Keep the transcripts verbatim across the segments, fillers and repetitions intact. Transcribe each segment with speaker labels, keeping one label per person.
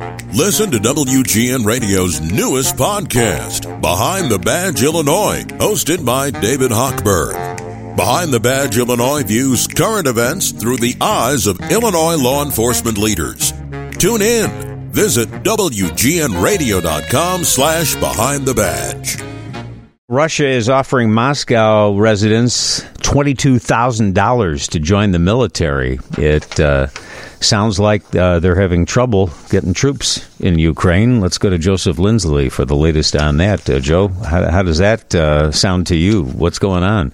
Speaker 1: Listen to W G N Radio's newest podcast, Behind the Badge Illinois, hosted by David Hochberg. Behind the Badge Illinois views current events through the eyes of Illinois law enforcement leaders. Tune in. Visit W G N radio dot com slash behind the badge.
Speaker 2: Russia is offering Moscow residents twenty-two thousand dollars to join the military. It uh, sounds like uh, they're having trouble getting troops in Ukraine. Let's go to Joseph Lindsley for the latest on that. Uh, Joe, how, how does that uh, sound to you? What's going on?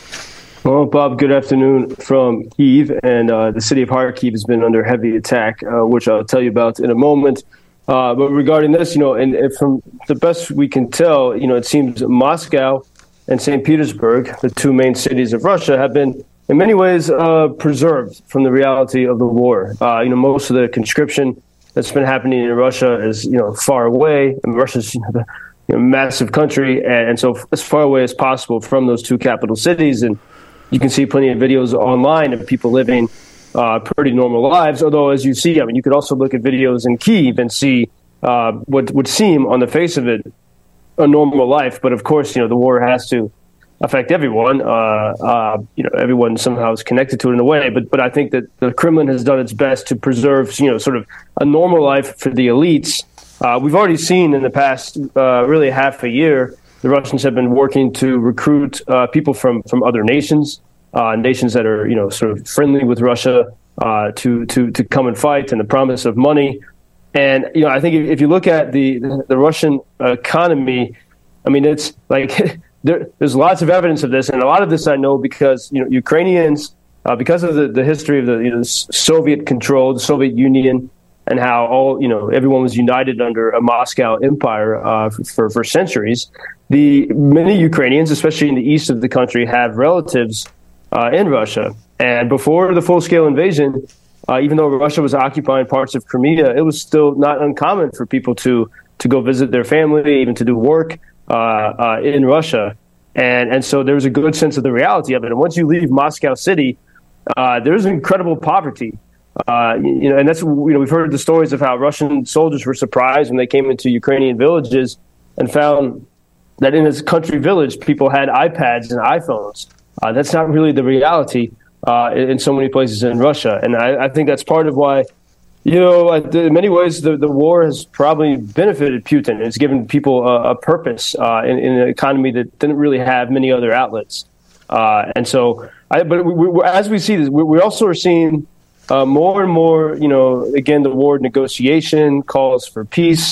Speaker 3: Well, Bob, good afternoon from Kyiv. And uh, the city of Kharkiv has been under heavy attack, uh, which I'll tell you about in a moment. Uh, but regarding this, you know, and, and from the best we can tell, you know, it seems Moscow and Saint Petersburg, the two main cities of Russia, have been in many ways uh, preserved from the reality of the war. Uh, you know, most of the conscription that's been happening in Russia is, you know, far away. And Russia's, you know, the you know, massive country, and, and so as far away as possible from those two capital cities. And you can see plenty of videos online of people living Uh, pretty normal lives, although, as you see, I mean, you could also look at videos in Kyiv and see uh, what would seem, on the face of it, a normal life. But of course, you know, the war has to affect everyone. Uh, uh, you know, everyone somehow is connected to it in a way. But but I think that the Kremlin has done its best to preserve, you know, sort of a normal life for the elites. Uh, we've already seen in the past, uh, really half a year, the Russians have been working to recruit uh, people from from other nations. Uh, nations that are, you know, sort of friendly with Russia uh, to to to come and fight, and the promise of money. And you know, I think if you look at the the Russian economy, I mean, it's like there, there's lots of evidence of this, and a lot of this I know because you know Ukrainians, uh, because of the, the history of the you know Soviet control, the Soviet Union, and how all you know everyone was united under a Moscow empire uh, for for centuries. The many Ukrainians, especially in the east of the country, have relatives Uh, in Russia. And before the full-scale invasion, uh, even though Russia was occupying parts of Crimea, it was still not uncommon for people to to go visit their family, even to do work uh, uh, in Russia. And and so there was a good sense of the reality of it. And once you leave Moscow City, uh, there's incredible poverty. Uh, you know, and that's you know we've heard the stories of how Russian soldiers were surprised when they came into Ukrainian villages and found that in this country village, people had iPads and iPhones. Uh, that's not really the reality uh, in, in so many places in Russia. And I, I think that's part of why, you know, in many ways, the, the war has probably benefited Putin. It's given people a, a purpose uh, in, in an economy that didn't really have many other outlets. Uh, and so, I, but we, we, as we see this, we, we also are seeing uh, more and more, you know, again, the war negotiation, calls for peace.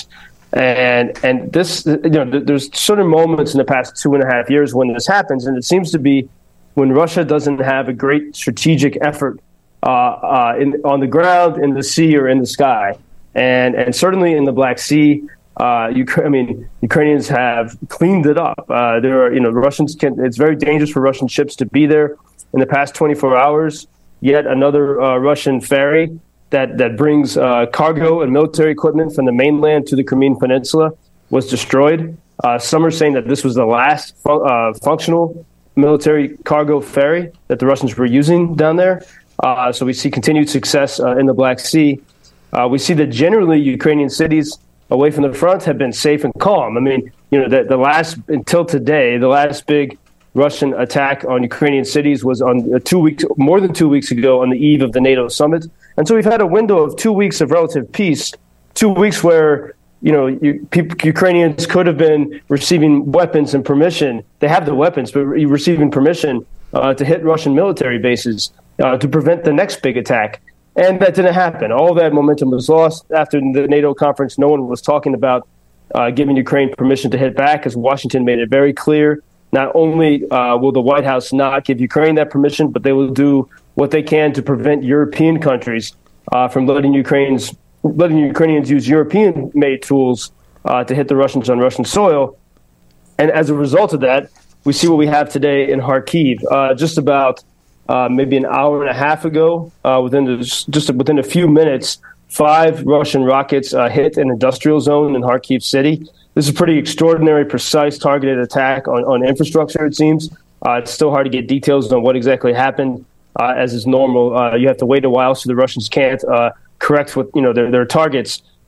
Speaker 3: And and this, you know, there's certain moments in the past two and a half years when this happens, and it seems to be when Russia doesn't have a great strategic effort uh, uh, in, on the ground, in the sea, or in the sky. And and certainly in the Black Sea, uh, you, I mean, Ukrainians have cleaned it up. Uh, there are, you know, Russians can, it's very dangerous for Russian ships to be there. In the past twenty-four hours, yet another uh, Russian ferry that, that brings uh, cargo and military equipment from the mainland to the Crimean Peninsula was destroyed. Uh, some are saying that this was the last fu- uh, functional military cargo ferry that the Russians were using down there. Uh, so we see continued success uh, in the Black Sea. Uh, we see that generally Ukrainian cities away from the front have been safe and calm. I mean, you know, the, the last, until today, the last big Russian attack on Ukrainian cities was on uh, two weeks, more than two weeks ago on the eve of the NATO summit. And so we've had a window of two weeks of relative peace, two weeks where you know, you, people, Ukrainians could have been receiving weapons and permission. They have the weapons, but re- receiving permission uh, to hit Russian military bases uh, to prevent the next big attack. And that didn't happen. All that momentum was lost after the NATO conference. No one was talking about uh, giving Ukraine permission to hit back, as Washington made it very clear. Not only uh, will the White House not give Ukraine that permission, but they will do what they can to prevent European countries uh, from letting Ukraine's letting Ukrainians use European-made tools uh, to hit the Russians on Russian soil. And as a result of that, we see what we have today in Kharkiv. Uh, just about uh, maybe an hour and a half ago, uh, within the, just within a few minutes, five Russian rockets uh, hit an industrial zone in Kharkiv city. This is a pretty extraordinary, precise, targeted attack on, on infrastructure, it seems. Uh, it's still hard to get details on what exactly happened. Uh, as is normal, uh, you have to wait a while so the Russians can't uh, correct what you know their, their targets.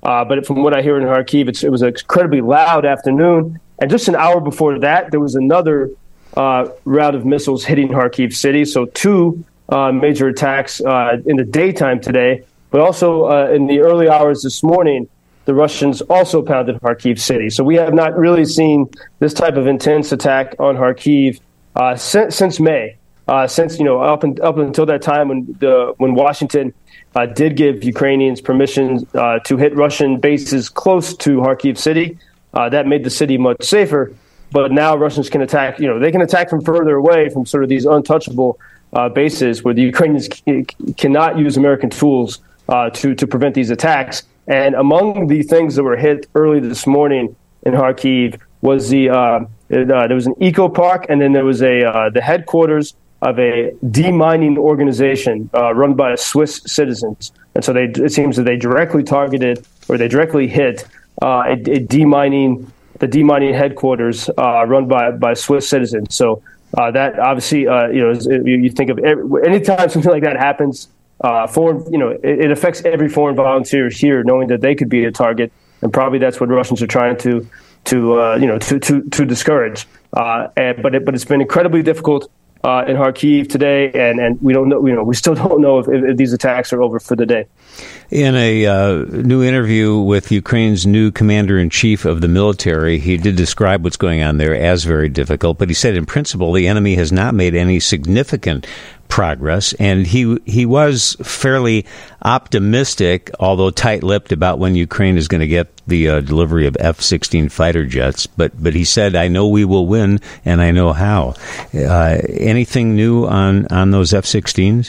Speaker 3: Uh, but from what I hear in Kharkiv, it's, it was an incredibly loud afternoon. And just an hour before that, there was another uh, round of missiles hitting Kharkiv city. So two uh, major attacks uh, in the daytime today, but also uh, in the early hours this morning, the Russians also pounded Kharkiv city. So we have not really seen this type of intense attack on Kharkiv uh, since, since May. Uh, since, you know, up, and, up until that time when the when Washington uh, did give Ukrainians permission uh, to hit Russian bases close to Kharkiv city, uh, that made the city much safer. But now Russians can attack, you know, they can attack from further away from sort of these untouchable uh, bases where the Ukrainians c- cannot use American tools uh, to, to prevent these attacks. And among the things that were hit early this morning in Kharkiv was the, uh, it, uh, there was an eco park, and then there was a uh, the headquarters of a demining organization uh, run by Swiss citizens. And so they, it seems that they directly targeted or they directly hit uh, a, a demining, the demining headquarters uh, run by, by Swiss citizens. So uh, that obviously, uh, you know, is, you think of every, anytime something like that happens, uh, foreign, you know, it, it affects every foreign volunteer here, knowing that they could be a target. And probably that's what Russians are trying to, to uh, you know, to, to, to discourage. Uh, and, but, it, but it's been incredibly difficult Uh, in Kharkiv today, and, and we don't know. You know, we still don't know if, if these attacks are over for the day.
Speaker 2: In a uh, new interview with Ukraine's new commander-in-chief of the military, he did describe what's going on there as very difficult, but he said in principle the enemy has not made any significant progress, and he he was fairly optimistic, although tight-lipped, about when Ukraine is going to get the uh, delivery of F sixteen fighter jets. But but he said, I know we will win, and I know how. Uh, anything new on, on those F sixteens?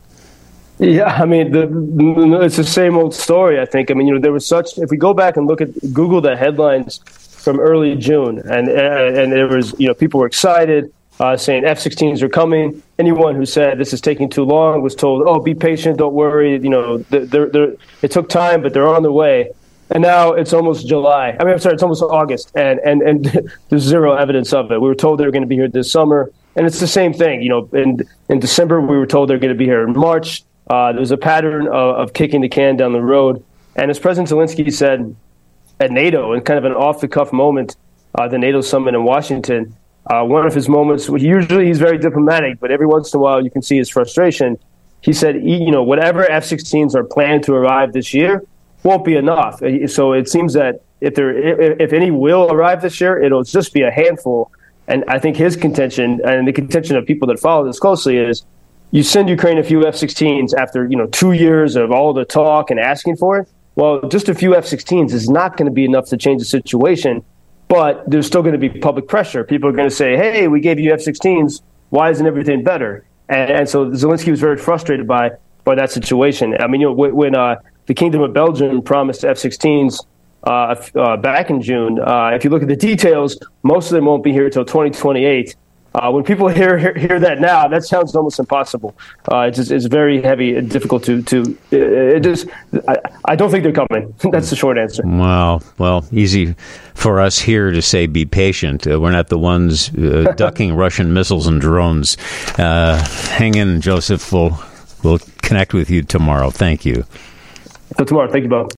Speaker 3: Yeah, I mean, the, the, it's the same old story, I think. I mean, you know, there was such, if we go back and look at, Google the headlines from early June, and and there was, you know, people were excited, uh, saying F sixteens are coming. Anyone who said this is taking too long was told, oh, be patient, don't worry. You know, they're, they're, it took time, but they're on their way. And now it's almost July. I mean, I'm sorry, it's almost August, and, and, and there's zero evidence of it. We were told they were going to be here this summer, and it's the same thing. You know, in, in December, we were told they're going to be here in March. Uh, there was a pattern of, of kicking the can down the road. And as President Zelensky said at NATO, in kind of an off-the-cuff moment, uh, the NATO summit in Washington, uh, one of his moments, usually he's very diplomatic, but every once in a while you can see his frustration. He said, you know, whatever F sixteens are planned to arrive this year won't be enough. So it seems that if there, if, if any will arrive this year, it'll just be a handful. And I think his contention, and the contention of people that follow this closely, is you send Ukraine a few F sixteens after, you know, two years of all the talk and asking for it. Well, just a few F sixteens is not going to be enough to change the situation, but there's still going to be public pressure. People are going to say, hey, we gave you F sixteens. Why isn't everything better? And, and so Zelensky was very frustrated by by that situation. I mean, you know, when uh, the Kingdom of Belgium promised F sixteens uh, uh, back in June, uh, if you look at the details, most of them won't be here until twenty twenty-eight. Uh, when people hear, hear hear that now, that sounds almost impossible. Uh, it's just, it's very heavy and difficult to to. It just I, I don't think they're coming. That's the short answer.
Speaker 2: Wow. Well, easy for us here to say be patient. Uh, we're not the ones uh, ducking Russian missiles and drones. Uh, hang in, Joseph. We'll we'll connect with you tomorrow. Thank you.
Speaker 3: So tomorrow. Thank you, Bob.